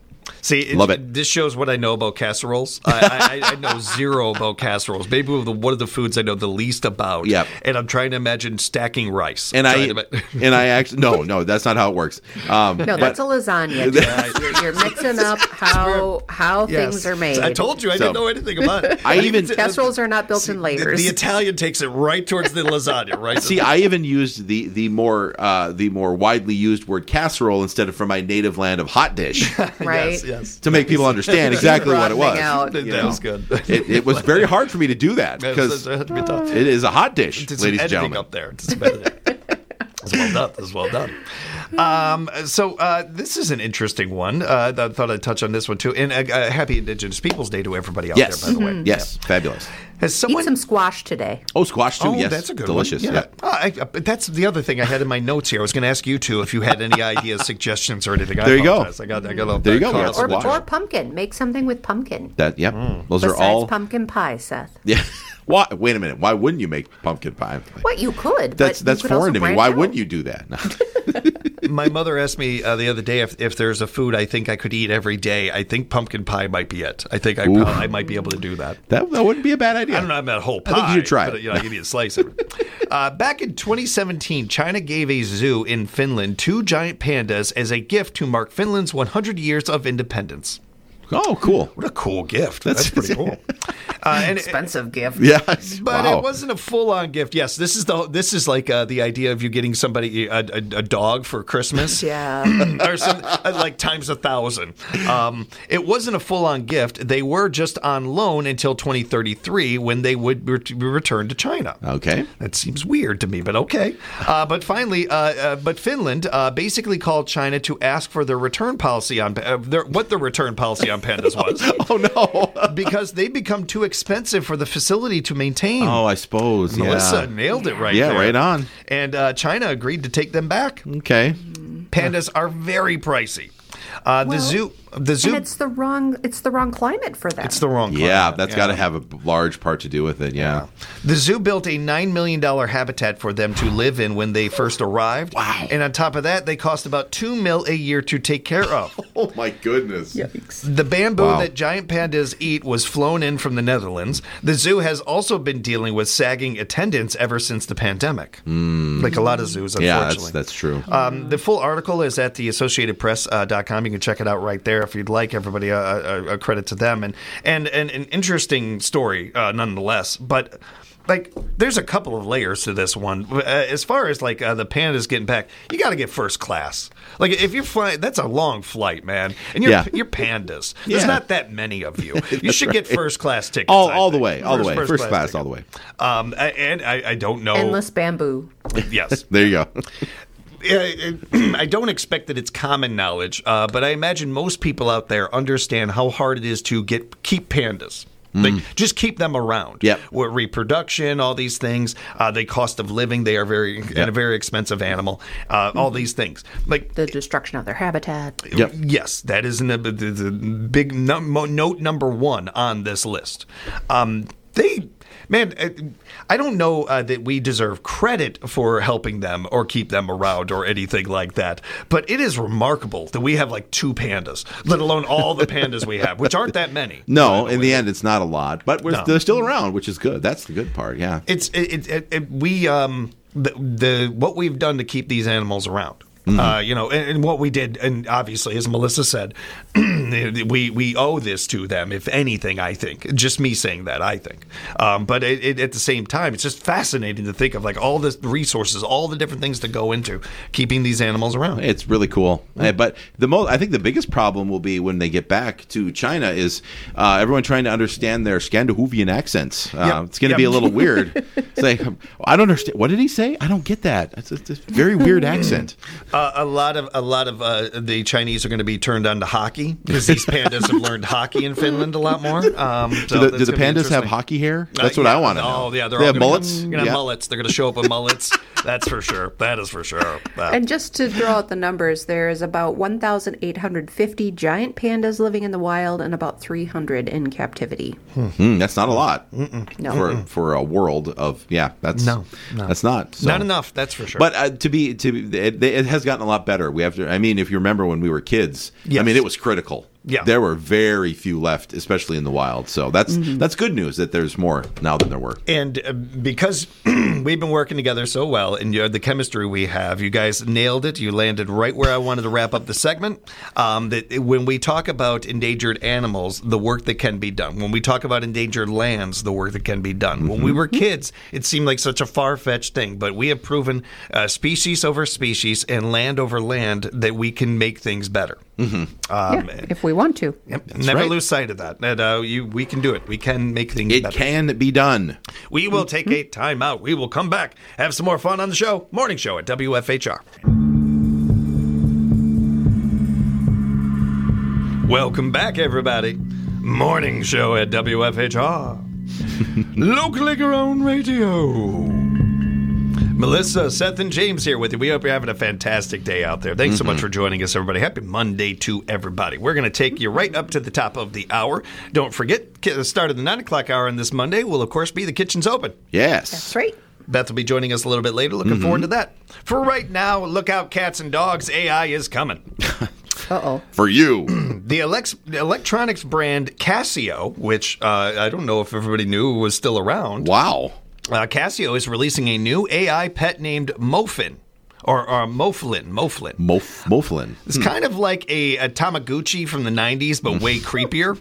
See, it, Love it. This shows what I know about casseroles. I, I, I know zero about casseroles. Maybe one of, the, one of the foods I know the least about. Yep. And I'm trying to imagine stacking rice. And I Trying to- and I actually no no that's not how it works. Um, No, that's a lasagna. Jess. You're, you're mixing up how how Yes. things are made. I told you I So- didn't know anything about it. I even- Casseroles are not built in The, layers. the Italian takes it right towards the lasagna, right? See, I even used the the more uh, the more widely used word casserole instead of from my native land of hot dish right? Yes, yes. to make people understand exactly what it was. Broadening out. That, you that know. was good. It, it was very hard for me to do that That because was- that had to be tough. it is a hot dish, Did some ladies and editing gentlemen. up there. Did some editing. That's well done. That's well done. Um, so uh, this is an interesting one. Uh, I thought I'd touch on this one too. And uh, uh, happy Indigenous Peoples Day to everybody out Yes, there, by the way. yes, fabulous. Has someone? Eat some squash today. Oh, squash too. Oh, yes, that's a good delicious. one. Yeah. Oh, I, I, that's the other thing I had in my notes here. I was going to ask you two if you had any ideas, suggestions, or anything. I There you go. apologize. I got, I got a little There you go. caught We up got in Or, the squash. or pumpkin. Make something with pumpkin. That yep. Mm. Those Besides are all. pumpkin pie, Seth. Yeah. Why? Wait a minute. Why wouldn't you make pumpkin pie? What you could. That's but that's you could also foreign to me. branch Why out. wouldn't you do that? No. My mother asked me uh, the other day if, if there's a food I think I could eat every day. I think pumpkin pie might be it. I think I, Ooh. probably, I might be able to do that. that that wouldn't be a bad idea. I don't know about that whole pie. I think you should try but, it. You know, I give you a slice of it. Uh, back in twenty seventeen, China gave a zoo in Finland two giant pandas as a gift to mark Finland's one hundred years of independence. Oh, cool. What a cool gift. That's, pretty cool. Uh, and Expensive gift. Yeah. But wow. it wasn't a full-on gift. Yes, this is the this is like uh, the idea of you getting somebody a, a, a dog for Christmas. Yeah. or some, uh, like times a thousand. Um, it wasn't a full-on gift. They were just on loan until twenty thirty-three when they would ret- return to China. Okay. That seems weird to me, but okay. Uh, but finally, uh, uh, but Finland uh, basically called China to ask for their return policy on uh, their, what the return policy on pandas was. Oh no. Because they become too expensive for the facility to maintain. Oh, I suppose. Melissa Yeah. nailed it right Yeah, there. right on. And uh, China agreed to take them back. Okay. Pandas are very pricey. Uh, the Well, zoo, the zoo, And it's the wrong it's the wrong climate for them. it's the wrong. Yeah, climate. that's got to have a large part to do with it. Yeah. The zoo built a nine million dollars habitat for them to live in when they first arrived. Wow. And on top of that, they cost about two mil a year to take care of. Oh my goodness. The bamboo Wow. that giant pandas eat was flown in from the Netherlands. The zoo has also been dealing with sagging attendance ever since the pandemic. Like a lot of zoos, Yeah, unfortunately. that's that's true. Um, the full article is at the associated press dot com. You can check it out right there if you'd like. Everybody, a uh, uh, credit to them. And, and, and an interesting story, uh, nonetheless. But, like, there's a couple of layers to this one. Uh, as far as, like, uh, the pandas getting back, you got to get first class. Like, if you're flying, that's a long flight, man. And you're, Yeah. you're pandas. There's Yeah. not that many of you. You should get first class tickets. all I all the think. way. All the way. First class ticket. all the way. Um, and I, I don't know. Endless bamboo. Yes. There you go. Yeah, I don't expect that it's common knowledge, uh, but I imagine most people out there understand how hard it is to get keep pandas. Like, just keep them around. Yep. With reproduction, all these things, uh, the cost of living, they are very and a very expensive animal. Uh, all these things, like The destruction of their habitat. Yep. yes, that is in the, the, the big num- mo- note number one on this list. Um, they, man, uh, I don't know uh, that we deserve credit for helping them or keep them around or anything like that, but it is remarkable that we have like two pandas, let alone all the pandas we have, which aren't that many. No, in the end, it's not a lot, but we're, No. they're still around, which is good. That's the good part. Yeah. It's it, it, it, we um the, the what we've done to keep these animals around. Uh, you know, and, and what we did, and obviously, as Melissa said, we we owe this to them. If anything, I think, just me saying that, I think. Um, but it, it, at the same time, it's just fascinating to think of like all the resources, all the different things to go into keeping these animals around. It's really cool. Uh, But the most, I think the biggest problem will be when they get back to China is uh, everyone trying to understand their Scandinavian accents. Uh, Yep. It's going to Yep. be a little weird. It's like, I don't understand. What did he say? I don't get that. It's a, it's a very weird accent. Uh, a lot of a lot of uh, the Chinese are going to be turned on to hockey because these pandas have learned hockey in Finland a lot more. Um, so Do the, do that's the gonna be pandas have interesting. hockey hair? That's Uh, what yeah. I want to know. Oh, yeah, they're they all have gonna mullets. Come, gonna have Yeah. mullets. They're going to show up with mullets. That's for sure. That is for sure. Uh, And just to throw out the numbers, there is about one thousand eight hundred fifty giant pandas living in the wild and about three hundred in captivity. Mm, that's not a lot No. for for a world of yeah. That's No, no. that's not so. not enough. That's for sure. But uh, to be to be, it, it has gotten a lot better. We have to. I mean, if you remember when we were kids, I Yes. mean, it was critical. Yeah. There were very few left, especially in the wild. So that's that's good news that there's more now than there were. And uh, because we've been working together so well, and you know, the chemistry we have, you guys nailed it. You landed right where I wanted to wrap up the segment. Um, that when we talk about endangered animals, the work that can be done. When we talk about endangered lands, the work that can be done. Mm-hmm. When we were kids, it seemed like such a far-fetched thing, but we have proven uh, species over species and land over land that we can make things better. Mm-hmm. Um, Yeah, if we want to. Yep. Never right. lose sight of that. And, uh, you, we can do it. We can make things It better. can be done. We will take a time out. We will come back, have some more fun on the show. Morning show at W F H R. Welcome back, everybody. Morning show at W F H R. Locally grown radio. Melissa, Seth, and James here with you. We hope you're having a fantastic day out there. Thanks so much for joining us, everybody. Happy Monday to everybody. We're going to take you right up to the top of the hour. Don't forget, the start of the nine o'clock hour on this Monday will, of course, be The Kitchen's Open. Yes. That's right. Beth will be joining us a little bit later. Looking forward to that. For right now, look out, cats and dogs. A I is coming. Uh-oh. For you. The Alex- electronics brand Casio, which uh, I don't know if everybody knew was still around. Wow. Uh, Casio is releasing a new A I pet named Mofin, or, or Moflin. Moflin. Mof- Moflin. It's kind of like a, a Tamagotchi from the nineties, but way creepier.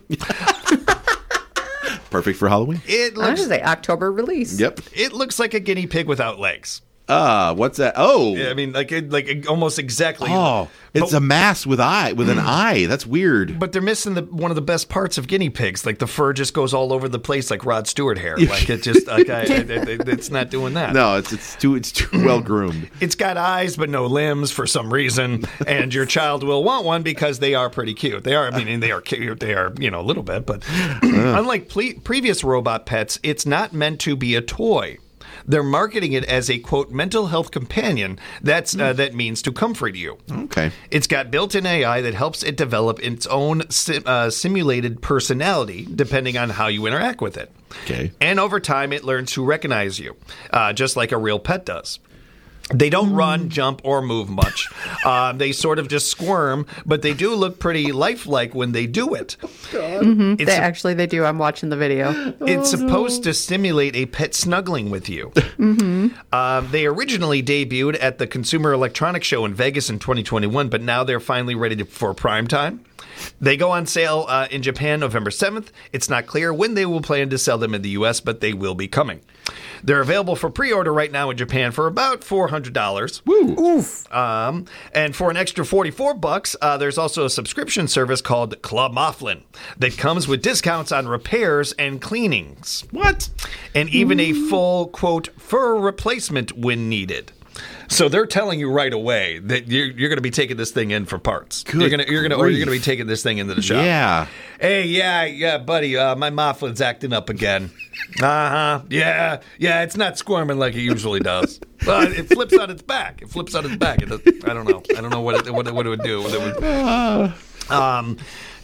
Perfect for Halloween. It I looks was say October release. Yep. it looks like a guinea pig without legs. Uh, what's that? Oh. I mean, like it- like almost exactly. Oh. It's But- a mass with eye with an eye. That's weird. But they're missing the one of the best parts of guinea pigs. Like the fur just goes all over the place, like Rod Stewart hair. Like it just, like I, it, it, it's not doing that. No, it's it's too it's too well groomed. It's got eyes but no limbs for some reason, and your child will want one because they are pretty cute. They are, I mean, they are cute. They are, you know, a little bit, but unlike ple- previous robot pets, it's not meant to be a toy. They're marketing it as a, quote, mental health companion. That's uh, that means to comfort you. Okay. It's got built-in A I that helps it develop its own sim- uh, simulated personality depending on how you interact with it. Okay. And over time, it learns to recognize you, uh, just like a real pet does. They don't run, jump, or move much. Uh, they sort of just squirm, but they do look pretty lifelike when they do it. Mm-hmm. It's, They, actually, they do. I'm watching the video. it's supposed to stimulate a pet snuggling with you. Mm-hmm. Um, they originally debuted at the Consumer Electronics Show in Vegas in twenty twenty-one, but now they're finally ready to, for prime time. They go on sale uh, in Japan November seventh. It's not clear when they will plan to sell them in the U S, but they will be coming. They're available for pre-order right now in Japan for about four hundred dollars. Woo. Oof. Um, and for an extra forty-four bucks, uh, there's also a subscription service called Club Moflin that comes with discounts on repairs and cleanings. What? And even a full, quote, fur replacement when needed. So they're telling you right away that you're, you're going to be taking this thing in for parts. Good you're going to, you're going to, or you're going to be grief. taking this thing into the shop. Yeah. Hey, yeah, yeah, buddy, uh, my Moflin's acting up again. Uh-huh. Yeah, yeah, it's not squirming like it usually does. But it flips on its back. It flips on its back. It does, I don't know. I don't know what it, what it, what it would do. What it would, um,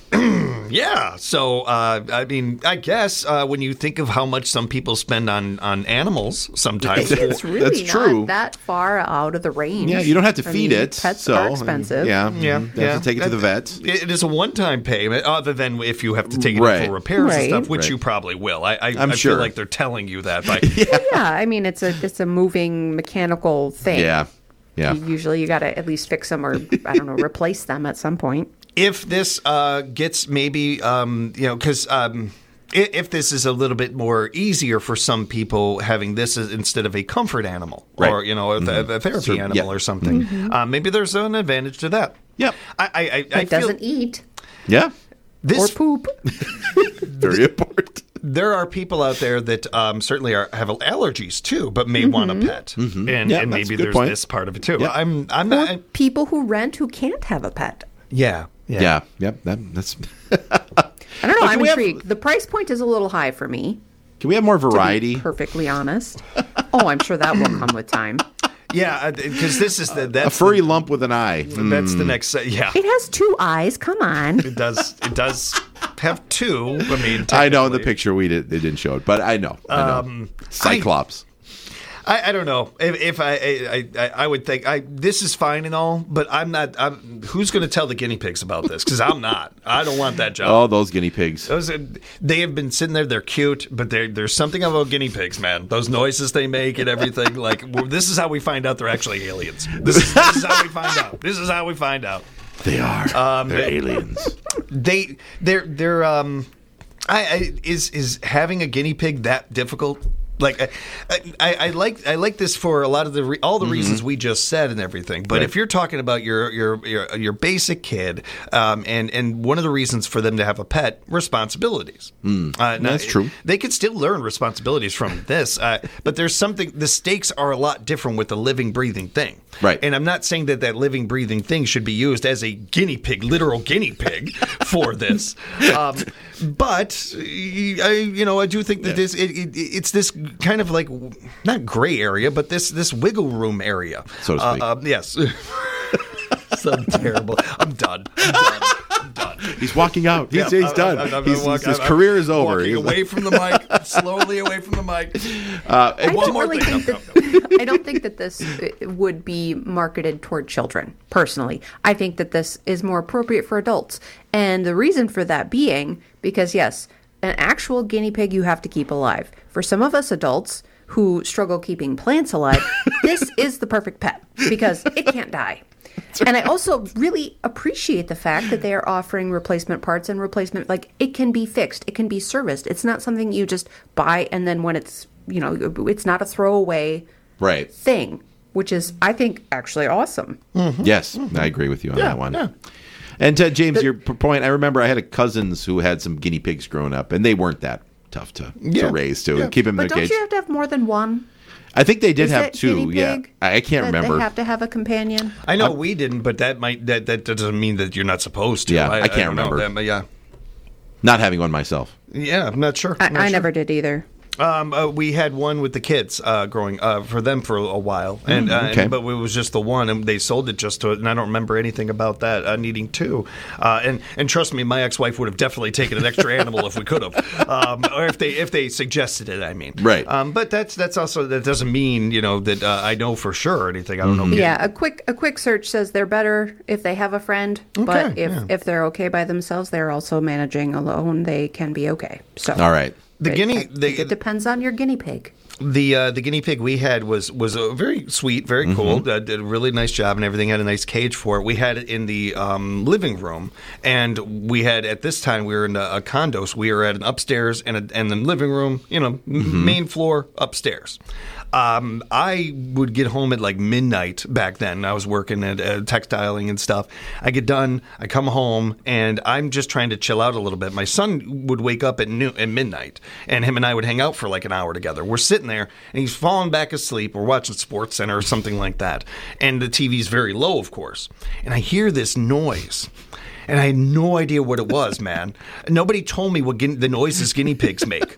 yeah. So, uh, I mean, I guess uh, when you think of how much some people spend on, on animals sometimes. It's really That's not true. that far out of the range. Yeah, you don't have to I feed mean, it. Pets so, are expensive. Yeah. Yeah, mhm. You yeah. have to take it to the vet. It is a one-time payment, other than if you have to take it Right. in for repairs and Right. stuff, which Right. you probably will. I, I, I'm I sure. feel like they're telling you that. By, Well, yeah, I mean, it's a it's a moving mechanical thing. Yeah. Yeah. Usually, you got to at least fix them or I don't know, replace them at some point. If this uh, gets maybe, um, you know, because um, i- if this is a little bit more easier for some people having this as, instead of a comfort animal or, Right. you know, a, th- a therapy Sure, animal yeah. or something, uh, maybe there's an advantage to that. Yep. I, I, I, It I feel doesn't eat Yeah. or this. poop. Very important. There are people out there that um, certainly are, have allergies too, but may want a pet, and, Mm-hmm. Yeah, and that's a maybe good there's point. this part of it too. Yeah. I'm, I'm not. I- People who rent who can't have a pet. yeah, yeah, Yeah. Yep. That, that's. I don't know. Well, I'm can we have- intrigued. The price point is a little high for me. Can we have more To be variety? perfectly honest. Oh, I'm sure that will come with time. yeah. Because this is the that's A furry lump with an eye. The, that's the next. Uh, yeah, It has two eyes. Come on. it does. It does have two. I mean, I know in the technically. picture we did they didn't show it, but I know. I know. Um, Cyclops. I, I don't know if, if I, I, I I would think I this is fine and all, but I'm not. I'm, who's going to tell the guinea pigs about this? Because I'm not. I don't want that job. Oh, those guinea pigs. Those are, they have been sitting there. They're cute, but they're, there's something about guinea pigs, man. Those noises they make and everything. Like well, this is how we find out they're actually aliens. This is, this is how we find out. This is how we find out. They are. Um, They're they- aliens. They they're they're um, I, I is is having a guinea pig that difficult? Like I, I, I like I like this for a lot of the re- all the Mm-hmm. reasons we just said and everything. But Right. if you're talking about your your your, your basic kid, um, and and one of the reasons for them to have a pet, responsibilities. Mm. Uh, now, That's true. They could still learn responsibilities from this, uh, but there's something. The stakes are a lot different with the living, breathing thing. Right. And I'm not saying that that living, breathing thing should be used as a guinea pig, literal guinea pig, for this. Um, but I, you know, I do think that this it, it, it's this kind of like not gray area, but this this wiggle room area, So to speak. Uh, um, yes. So terrible. I'm done. I'm done. I'm done. He's walking out. He's, Yeah, he's I'm- done. I'm- I'm- He's- I'm his walking- career I'm is over. Walking He's away from the mic, slowly away from the mic. Uh, I one don't more really thing. think No, no, that I don't think that this uh, would be marketed toward children. Personally, I think that this is more appropriate for adults, and the reason for that being because yes, an actual guinea pig you have to keep alive. For some of us adults who struggle keeping plants alive, this is the perfect pet because it can't die. And I also really appreciate the fact that they are offering replacement parts and replacement, like it can be fixed, it can be serviced. It's not something you just buy and then when it's, you know, it's not a throwaway right. thing, which is, I think, actually awesome. Yes, I agree with you on Yeah, that one. yeah. And uh, James, your p- point, I remember I had a cousins who had some guinea pigs growing up, and they weren't that tough to, Yeah. to raise, too. Yeah. Keep them in But their don't cage. you have to have more than one? I think they did Is have that two. guinea Yeah. pig I, I can't that remember. They have to have a companion. I know we didn't, but that might that, that doesn't mean that you're not supposed to. Yeah, I can't don't know remember. that, but yeah, Not having one myself. yeah, I'm not sure. I, I'm not I sure. never did either. Um, uh, we had one with the kids uh, growing uh, for them for a while, and, uh, okay. and but it was just the one, and they sold it just to it, and I don't remember anything about that uh, needing two. Uh, and and trust me, my ex-wife would have definitely taken an extra animal if we could have, um, or if they if they suggested it. I mean, Right. Um, but that's that's also that doesn't mean you know that uh, I know for sure or anything. I don't know. Yeah, a quick a quick search says they're better if they have a friend, but if yeah. if they're okay by themselves, they're also managing alone. They can be okay. So All right. The But guinea, I the, think it depends on your guinea pig. The uh, the guinea pig we had was was a very sweet, very Mm-hmm. cool. Uh, did a really nice job and everything. Had a nice cage for it. We had it in the um, living room, and we had at this time we were in a, a condo, so we were at an upstairs and a, and the living room, you know, m- Mm-hmm. main floor upstairs. Um, I would get home at like midnight back then. I was working at uh, textiling and stuff. I get done, I come home, and I'm just trying to chill out a little bit. My son would wake up at noon, at midnight, and him and I would hang out for like an hour together. We're sitting there, and he's falling back asleep. We're watching Sports Center or something like that, and the T V's very low, of course. And I hear this noise. And I had no idea what it was, man. Nobody told me what guin- the noises guinea pigs make.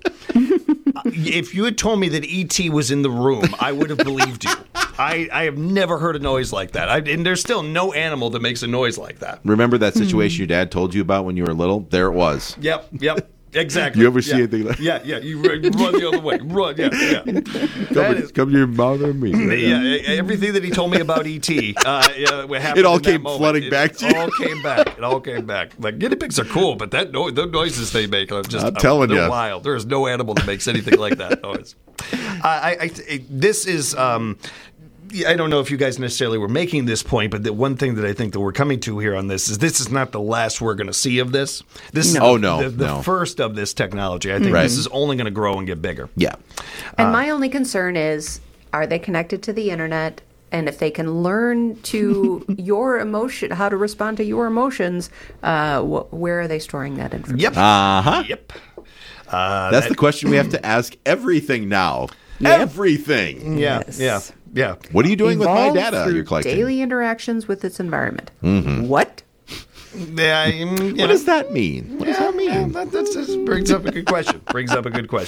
If you had told me that E T was in the room, I would have believed you. I, I have never heard a noise like that. I, and there's still no animal that makes a noise like that. Remember that situation your dad told you about when you were little? There it was. Yep, yep. Exactly. You ever see yeah. anything like- Yeah, yeah. You run, you run the other way. Run, yeah, yeah. That is, Come here and bother me. yeah, everything that he told me about E T, uh, yeah, what happened It all in that came moment, flooding it back to you. all came back. It all came back. Like guinea pigs are cool, but that no- the noises they make are just I'm telling they're ya. wild. There is no animal that makes anything like that noise. I, I, I this is. Um, I don't know if you guys necessarily were making this point, but the one thing that I think that we're coming to here on this is this is not the last we're going to see of this. This is No. the, Oh, no, the, the no. first of this technology. I think Right. this is only going to grow and get bigger. Yeah. And my only concern is, are they connected to the internet? And if they can learn to your emotion, how to respond to your emotions, uh, wh- where are they storing that information? Yep. Uh huh. Yep. Uh, That's that- the question we have to ask everything now. Yep. Everything. Yeah. Yes. Yeah. Yeah. What are you doing with my Evolved data through you're collecting? daily interactions with its environment. Mm-hmm. What? Yeah, mm, you What know. does that mean? What does that mean? Yeah, that, that's, that brings up a good question. Brings up a good question.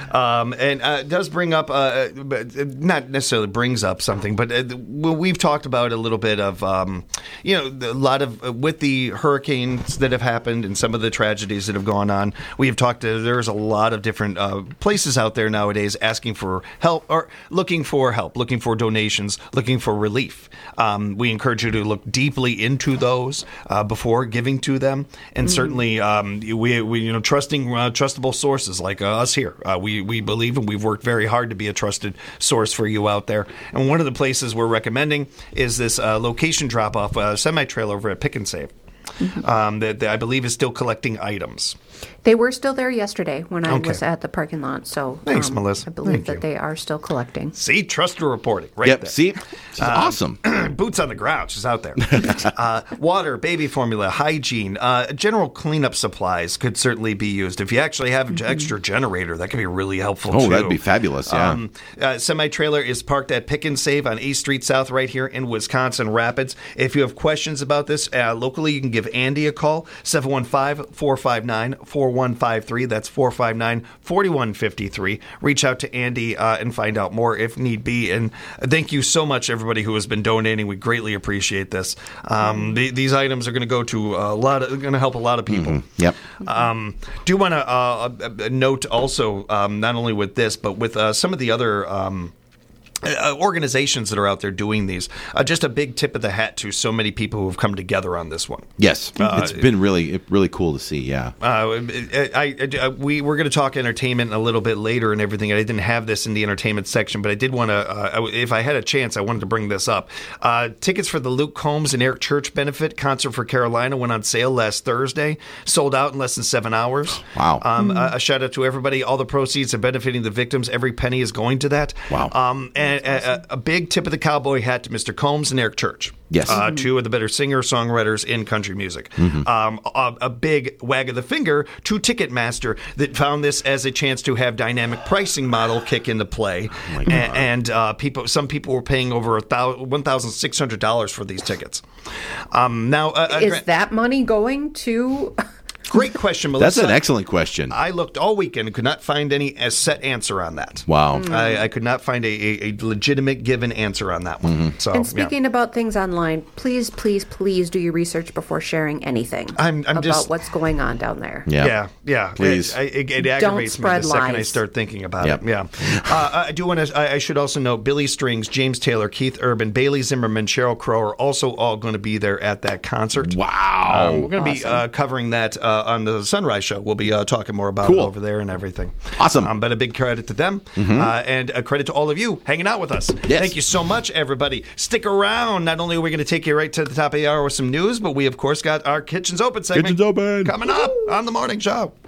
Um, and uh, it does bring up, uh, but not necessarily brings up something, but uh, well, we've talked about a little bit of, um, you know, a lot of, uh, with the hurricanes that have happened and some of the tragedies that have gone on, we have talked, uh, there's a lot of different uh, places out there nowadays asking for help or looking for help, looking for donations, looking for relief. Um, we encourage you to look deeply into those uh, before giving to them, and mm-hmm. certainly um, we, we, you know, trusting uh, trustable sources like uh, us here. Uh, we we believe and we've worked very hard to be a trusted source for you out there. And one of the places we're recommending is this uh, location drop off uh, semi trailer over at Pick and Save. Mm-hmm. Um, that, that I believe is still collecting items. They were still there yesterday when I Okay. was at the parking lot. So Thanks, um, Melissa. I believe Thank that you. they are still collecting. See, trusted reporting right Yep. there. See, she's awesome. Boots on the ground. She's out there. uh, water, baby formula, hygiene, uh, general cleanup supplies could certainly be used. If you actually have an extra generator, that could be really helpful, Oh, too. that'd be fabulous. Yeah. Um, uh, semi-trailer is parked at Pick and Save on eighth Street South right here in Wisconsin Rapids. If you have questions about this, uh, locally you can give Andy a call, seven one five, four five nine, four one five three. That's four five nine, four one five three. Reach out to Andy uh, and find out more if need be. And thank you so much, everybody who has been donating. We greatly appreciate this. Um, the, these items are going to go to a lot of, going to help a lot of people. Mm-hmm. Yep. Um, do want to uh, uh, note also, um, not only with this, but with uh, some of the other um, uh, organizations that are out there doing these. Uh, just a big tip of the hat to so many people who have come together on this one. Yes, Uh, it's been really, really cool to see. Yeah. Uh, I, I, I- we we're going to talk entertainment a little bit later and everything. I didn't have this in the entertainment section, but I did want to. Uh, if I had a chance, I wanted to bring this up. Uh, tickets for the Luke Combs and Eric Church benefit concert for Carolina went on sale last Thursday. Sold out in less than seven hours. Wow. Um, a, a shout out to everybody. All the proceeds are benefiting the victims. Every penny is going to that. Wow. Um, and a, a big tip of the cowboy hat to Mister Combs and Eric Church. Yes. Uh, two of the better singer-songwriters in country music. Mm-hmm. Um, a, a big wag of the finger to Ticketmaster that found this as a chance to have dynamic pricing model kick into play. Oh A- and uh, people, some people were paying over one thousand six hundred dollars for these tickets. Um, now, uh, uh, Is gra- that money going to? great question, Melissa. That's an excellent question. I looked all weekend and could not find any as set answer on that. Wow. I, I could not find a, a, a legitimate given answer on that one. Mm-hmm. So, And yeah. speaking about things online, please, please, please do your research before sharing anything I'm- I'm about just- what's going on down there. Yeah. Yeah, yeah. Please. It, it, it aggravates me the spread second I lies. start thinking about Yep. it. Yeah. uh, I do want to. I, I should also note Billy Strings, James Taylor, Keith Urban, Bailey Zimmerman, Cheryl Crow are also all going to be there at that concert. Wow. Um, we're going to be uh, covering that uh, on the Sunrise Show. We'll be uh, talking more about Cool. it over there and everything. Awesome. Um, but a big credit to them uh, and a credit to all of you hanging out with us. Yes. Thank you so much, everybody. Stick around. Not only are we going to take you right to the top of the hour with some news, but we, of course, got our Kitchens Open segment Kitchens Open. coming up on the morning show.